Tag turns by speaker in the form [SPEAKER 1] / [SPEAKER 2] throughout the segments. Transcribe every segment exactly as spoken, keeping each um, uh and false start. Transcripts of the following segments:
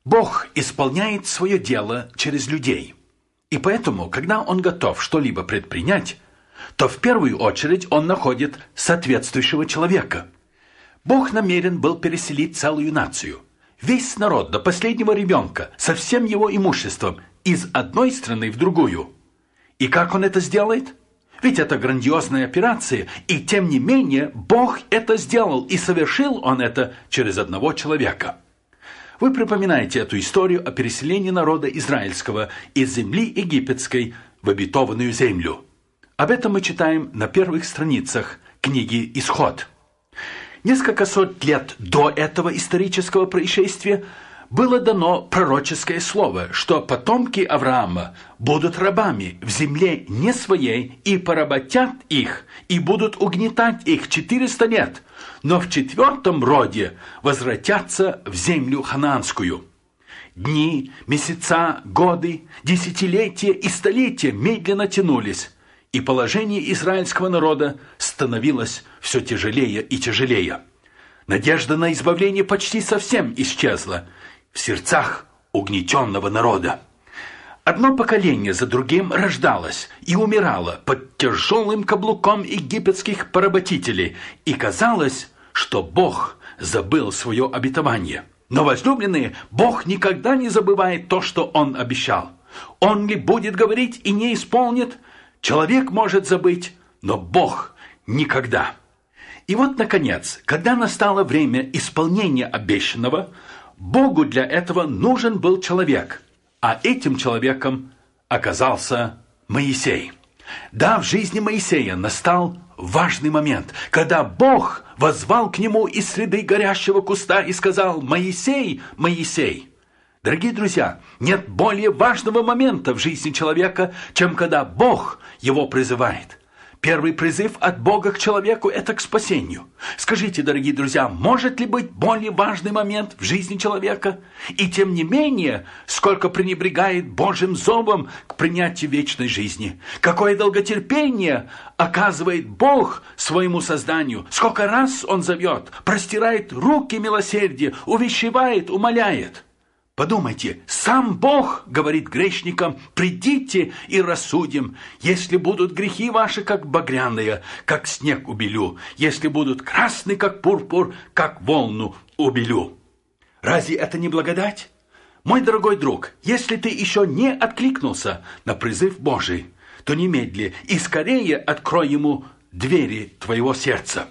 [SPEAKER 1] Бог исполняет свое дело через людей. И поэтому, когда Он готов что-либо предпринять, то в первую очередь Он находит соответствующего человека. Бог намерен был переселить целую нацию, весь народ до последнего ребенка, со всем его имуществом, из одной страны в другую. И как Он это сделает? Ведь это грандиозная операция, и тем не менее Бог это сделал, и совершил Он это через одного человека. Вы припоминаете эту историю о переселении народа израильского из земли египетской в обетованную землю. Об этом мы читаем на первых страницах книги «Исход». Несколько сот лет до этого исторического происшествия было дано пророческое слово, что потомки Авраама будут рабами в земле не своей и поработят их, и будут угнетать их четыреста лет, но в четвертом роде возвратятся в землю ханаанскую. Дни, месяца, годы, десятилетия и столетия медленно тянулись, и положение израильского народа становилось все тяжелее и тяжелее. Надежда на избавление почти совсем исчезла в сердцах угнетенного народа. Одно поколение за другим рождалось и умирало под тяжелым каблуком египетских поработителей, и казалось, что Бог забыл свое обетование. Но, возлюбленные, Бог никогда не забывает то, что Он обещал. Он ли будет говорить и не исполнит? Человек может забыть, но Бог никогда. И вот, наконец, когда настало время исполнения обещанного, Богу для этого нужен был человек, а этим человеком оказался Моисей. Да, в жизни Моисея настал важный момент, когда Бог воззвал к нему из среды горящего куста и сказал: «Моисей, Моисей». Дорогие друзья, нет более важного момента в жизни человека, чем когда Бог его призывает. Первый призыв от Бога к человеку – это к спасению. Скажите, дорогие друзья, может ли быть более важный момент в жизни человека? И тем не менее, сколько пренебрегает Божьим зовом к принятию вечной жизни. Какое долготерпение оказывает Бог своему созданию. Сколько раз Он зовет, простирает руки милосердия, увещевает, умоляет. Подумайте, сам Бог говорит грешникам: «Придите и рассудим, если будут грехи ваши, как багряные, как снег убелю, если будут красны, как пурпур, как волну убелю». Разве это не благодать? Мой дорогой друг, если ты еще не откликнулся на призыв Божий, то немедли и скорее открой ему двери твоего сердца.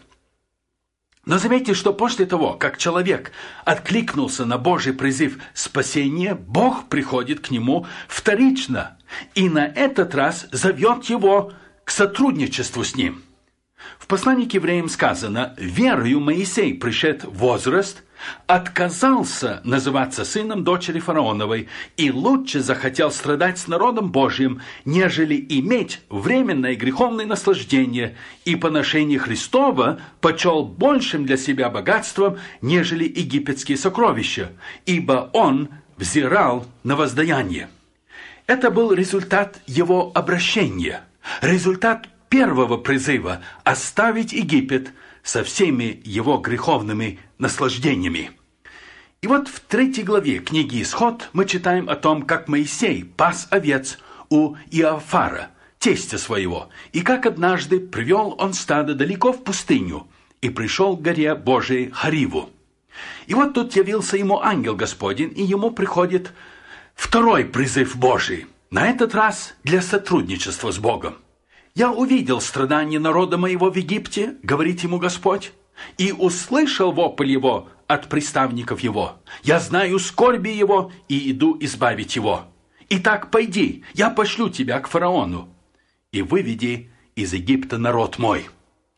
[SPEAKER 1] Но заметьте, что после того, как человек откликнулся на Божий призыв спасения, Бог приходит к нему вторично и на этот раз зовет его к сотрудничеству с ним. В послании к евреям сказано: «Верою Моисей, пришед в возраст, отказался называться сыном дочери фараоновой и лучше захотел страдать с народом Божьим, нежели иметь временное греховное наслаждение, и поношение Христова почел большим для себя богатством, нежели египетские сокровища, ибо он взирал на воздаяние». Это был результат его обращения, результат первого призыва оставить Египет со всеми его греховными наслаждениями. И вот в третьей главе книги «Исход» мы читаем о том, как Моисей пас овец у Иофара, тестя своего, и как однажды привел он стадо далеко в пустыню и пришел к горе Божией Хариву. И вот тут явился ему ангел Господень, и ему приходит второй призыв Божий, на этот раз для сотрудничества с Богом. «Я увидел страдания народа моего в Египте, — говорит ему Господь, — и услышал вопль его от приставников его. Я знаю скорби его и иду избавить его. Итак, пойди, я пошлю тебя к фараону, и выведи из Египта народ мой».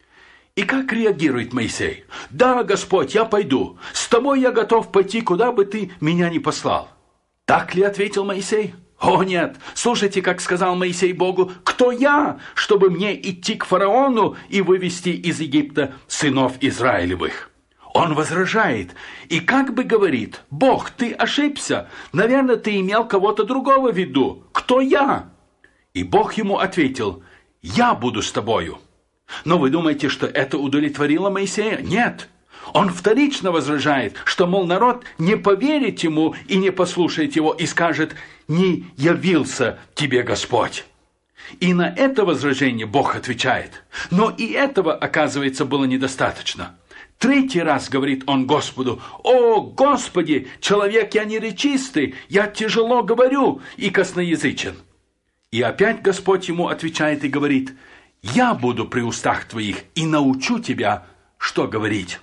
[SPEAKER 1] И как реагирует Моисей? «Да, Господь, я пойду. С тобой я готов пойти, куда бы ты меня ни послал». Так ли ответил Моисей? О нет! Слушайте, как сказал Моисей Богу: «Кто я, чтобы мне идти к фараону и вывести из Египта сынов Израилевых?» Он возражает и как бы говорит: «Бог, ты ошибся. Наверное, ты имел кого-то другого в виду. Кто я?» И Бог ему ответил: «Я буду с тобою». Но вы думаете, что это удовлетворило Моисея? Нет. Он вторично возражает, что, мол, народ не поверит ему и не послушает его, и скажет: «Не явился тебе Господь». И на это возражение Бог отвечает. Но и этого, оказывается, было недостаточно. Третий раз говорит он Господу: «О, Господи, человек я неречистый, я тяжело говорю и косноязычен». И опять Господь ему отвечает и говорит: «Я буду при устах твоих и научу тебя, что говорить».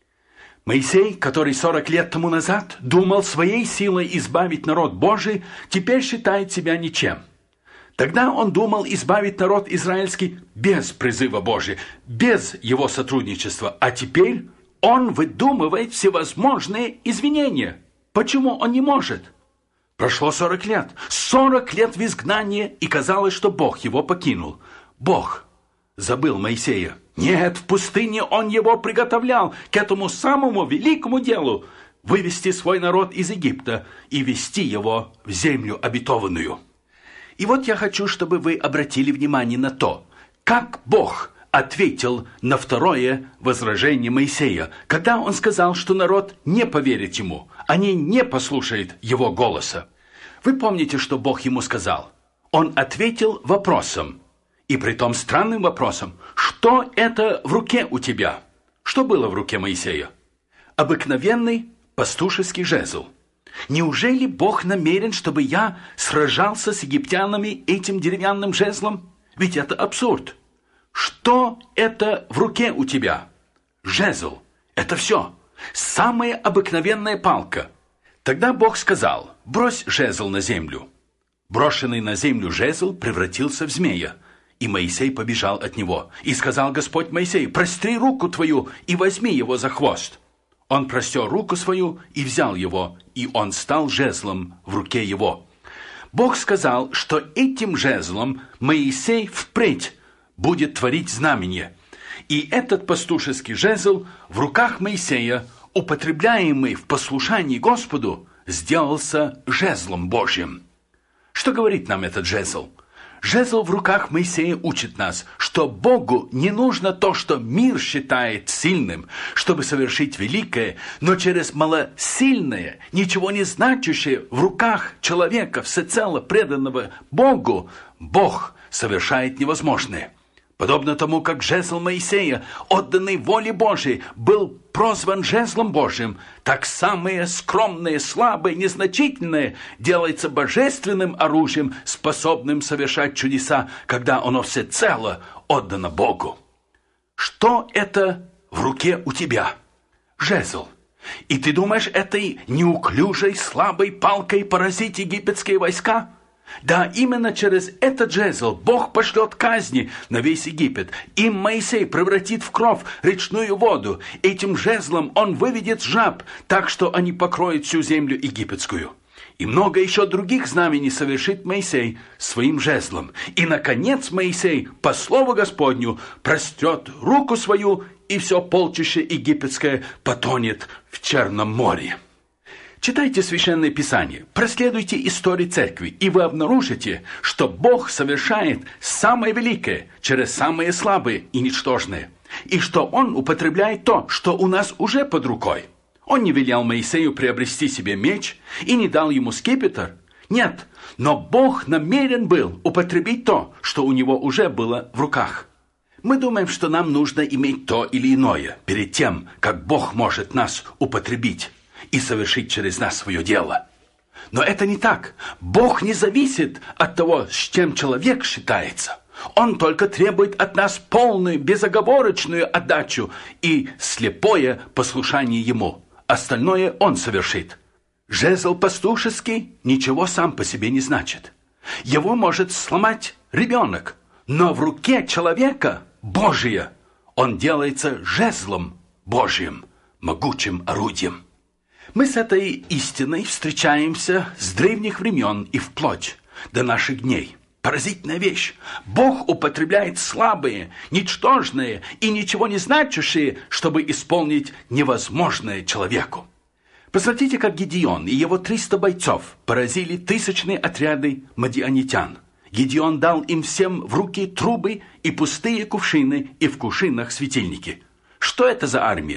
[SPEAKER 1] Моисей, который сорок лет тому назад думал своей силой избавить народ Божий, теперь считает себя ничем. Тогда он думал избавить народ израильский без призыва Божия, без его сотрудничества, а теперь он выдумывает всевозможные извинения. Почему он не может? Прошло сорок лет. сорок лет в изгнании, и казалось, что Бог его покинул. Бог забыл Моисея. Нет, в пустыне он его приготовлял к этому самому великому делу – вывести свой народ из Египта и вести его в землю обетованную. И вот я хочу, чтобы вы обратили внимание на то, как Бог ответил на второе возражение Моисея, когда он сказал, что народ не поверит ему, они не послушают его голоса. Вы помните, что Бог ему сказал? Он ответил вопросом, и притом странным вопросом: что это в руке у тебя? Что было в руке Моисея? Обыкновенный пастушеский жезл. Неужели Бог намерен, чтобы я сражался с египтянами этим деревянным жезлом? Ведь это абсурд. Что это в руке у тебя? Жезл. Это все. Самая обыкновенная палка. Тогда Бог сказал: брось жезл на землю. Брошенный на землю жезл превратился в змея, и Моисей побежал от него. И сказал Господь Моисею: простри руку твою и возьми его за хвост. Он простер руку свою и взял его, и он стал жезлом в руке его. Бог сказал, что этим жезлом Моисей впредь будет творить знамение. И этот пастушеский жезл в руках Моисея, употребляемый в послушании Господу, сделался жезлом Божьим. Что говорит нам этот жезл? Жезл в руках Моисея учит нас, что Богу не нужно то, что мир считает сильным, чтобы совершить великое, но через малосильное, ничего не значащее в руках человека, всецело преданного Богу, Бог совершает невозможное. Подобно тому, как жезл Моисея, отданный воле Божией, был прозван жезлом Божьим, так самое скромное, слабое, незначительное делается божественным оружием, способным совершать чудеса, когда оно всецело отдано Богу. Что это в руке у тебя? Жезл. И ты думаешь, этой неуклюжей, слабой палкой поразить египетские войска? Да, именно через этот жезл Бог пошлет казни на весь Египет. И Моисей превратит в кровь речную воду. Этим жезлом он выведет жаб, так что они покроют всю землю египетскую. И много еще других знамений совершит Моисей своим жезлом. И, наконец, Моисей, по слову Господню, прострет руку свою, и все полчище египетское потонет в Черном море. Читайте Священное Писание, проследуйте историю церкви, и вы обнаружите, что Бог совершает самое великое через самое слабое и ничтожное, и что Он употребляет то, что у нас уже под рукой. Он не велел Моисею приобрести себе меч и не дал ему скипетр. Нет, но Бог намерен был употребить то, что у него уже было в руках. Мы думаем, что нам нужно иметь то или иное перед тем, как Бог может нас употребить и совершить через нас свое дело. Но это не так. Бог не зависит от того, с чем человек считается. Он только требует от нас полную, безоговорочную отдачу и слепое послушание Ему. Остальное Он совершит. Жезл пастушеский ничего сам по себе не значит. Его может сломать ребенок, но в руке человека Божие он делается жезлом Божьим, могучим орудием. Мы с этой истиной встречаемся с древних времен и вплоть до наших дней. Поразительная вещь. Бог употребляет слабые, ничтожные и ничего не значащие, чтобы исполнить невозможное человеку. Посмотрите, как Гедеон и его триста бойцов поразили тысячные отряды мадианитян. Гедеон дал им всем в руки трубы и пустые кувшины, и в кувшинах светильники. Что это за армия?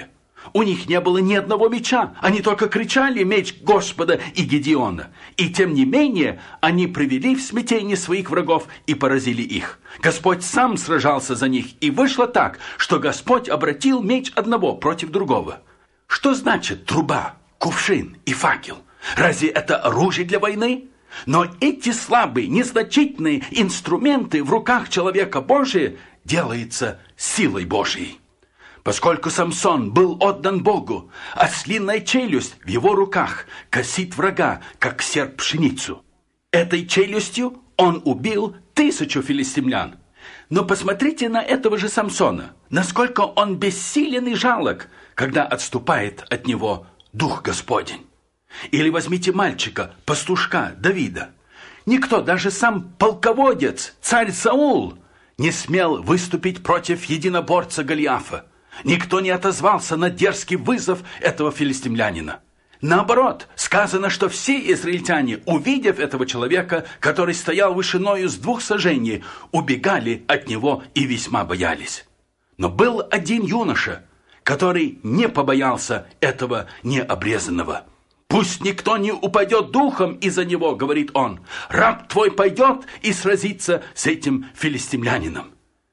[SPEAKER 1] У них не было ни одного меча. Они только кричали «Меч Господа и Гедеона». И тем не менее, они привели в смятение своих врагов и поразили их. Господь сам сражался за них, и вышло так, что Господь обратил меч одного против другого. Что значит труба, кувшин и факел? Разве это оружие для войны? Но эти слабые, незначительные инструменты в руках человека Божия делаются силой Божией. Поскольку Самсон был отдан Богу, ослиная челюсть в его руках косит врага, как серп пшеницу. Этой челюстью он убил тысячу филистимлян. Но посмотрите на этого же Самсона, насколько он бессилен и жалок, когда отступает от него Дух Господень. Или возьмите мальчика, пастушка Давида. Никто, даже сам полководец, царь Саул, не смел выступить против единоборца Голиафа. Никто не отозвался на дерзкий вызов этого филистимлянина. Наоборот, сказано, что все израильтяне, увидев этого человека, который стоял вышиною с двух сажений, убегали от него и весьма боялись. Но был один юноша, который не побоялся этого необрезанного. «Пусть никто не упадет духом из-за него, — говорит он, — раб твой пойдет и сразится с этим филистимлянином».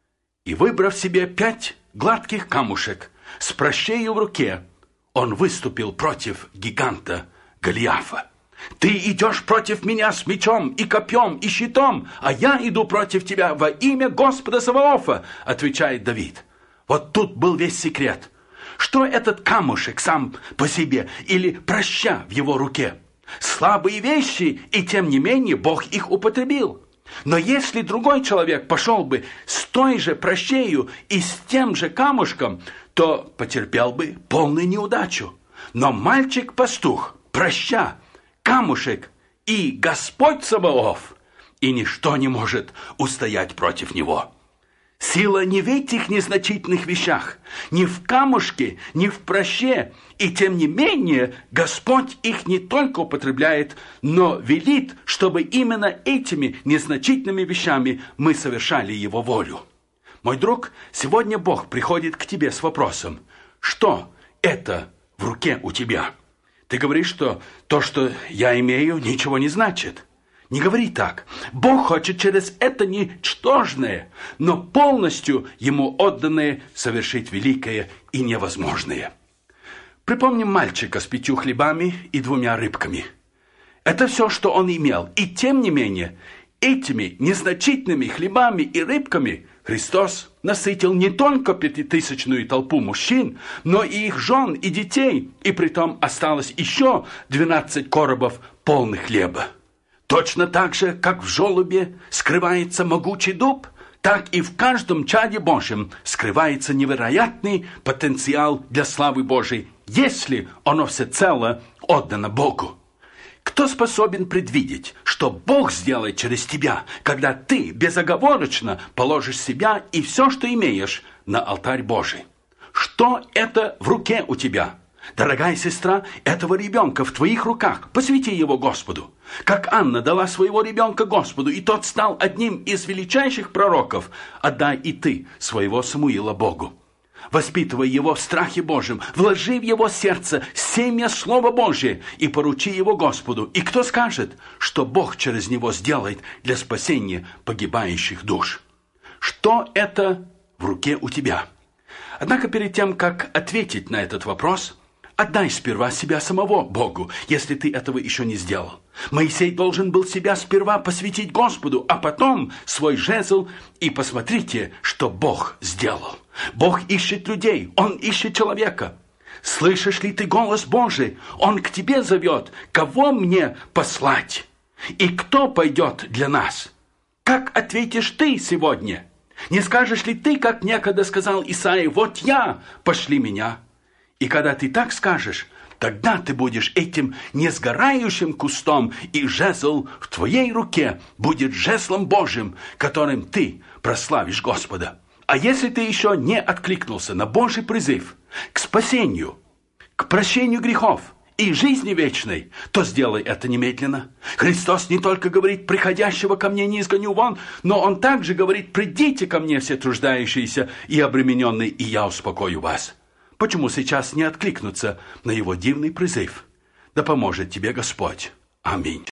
[SPEAKER 1] И, выбрав себе пять гладких камушек с пращею в руке, он выступил против гиганта Голиафа. «Ты идешь против меня с мечом и копьем и щитом, а я иду против тебя во имя Господа Саваофа», — отвечает Давид. Вот тут был весь секрет. Что этот камушек сам по себе или праща в его руке? Слабые вещи, и тем не менее Бог их употребил. Но если другой человек пошел бы с той же пращею и с тем же камушком, то потерпел бы полную неудачу. Но мальчик-пастух, праща, камушек и Господь Саваоф, и ничто не может устоять против него. Сила не в этих незначительных вещах, не в камушке, не в праще, и тем не менее Господь их не только употребляет, но велит, чтобы именно этими незначительными вещами мы совершали Его волю. Мой друг, сегодня Бог приходит к тебе с вопросом: что это в руке у тебя? Ты говоришь, что то, что я имею, ничего не значит. Не говори так. Бог хочет через это ничтожное, но полностью Ему отданное совершить великое и невозможное. Припомним мальчика с пятью хлебами и двумя рыбками. Это все, что он имел. И тем не менее, этими незначительными хлебами и рыбками Христос насытил не только пятитысячную толпу мужчин, но и их жен и детей, и притом осталось еще двенадцать коробов полных хлеба. Точно так же, как в желобе скрывается могучий дуб, так и в каждом чаде Божьем скрывается невероятный потенциал для славы Божией, если оно всецело отдано Богу. Кто способен предвидеть, что Бог сделает через тебя, когда ты безоговорочно положишь себя и все, что имеешь, на алтарь Божий? Что это в руке у тебя? Дорогая сестра, этого ребенка в твоих руках, посвяти его Господу. Как Анна дала своего ребенка Господу, и тот стал одним из величайших пророков, отдай и ты своего Самуила Богу. Воспитывай его в страхе Божьем, вложи в его сердце семя Слова Божие и поручи его Господу. И кто скажет, что Бог через него сделает для спасения погибающих душ? Что это в руке у тебя? Однако перед тем, как ответить на этот вопрос, отдай сперва себя самого Богу, если ты этого еще не сделал. Моисей должен был себя сперва посвятить Господу, а потом свой жезл, и посмотрите, что Бог сделал. Бог ищет людей, Он ищет человека. Слышишь ли ты голос Божий? Он к тебе зовет. Кого мне послать? И кто пойдет для нас? Как ответишь ты сегодня? Не скажешь ли ты, как некогда сказал Исаия: «Вот я, пошли меня»? И когда ты так скажешь, тогда ты будешь этим несгорающим кустом, и жезл в твоей руке будет жезлом Божьим, которым ты прославишь Господа. А если ты еще не откликнулся на Божий призыв к спасению, к прощению грехов и жизни вечной, то сделай это немедленно. Христос не только говорит: «Приходящего ко мне не изгоню вон», но Он также говорит: «Придите ко мне, все труждающиеся и обремененные, и я успокою вас». Почему сейчас не откликнуться на его дивный призыв? Да поможет тебе Господь. Аминь.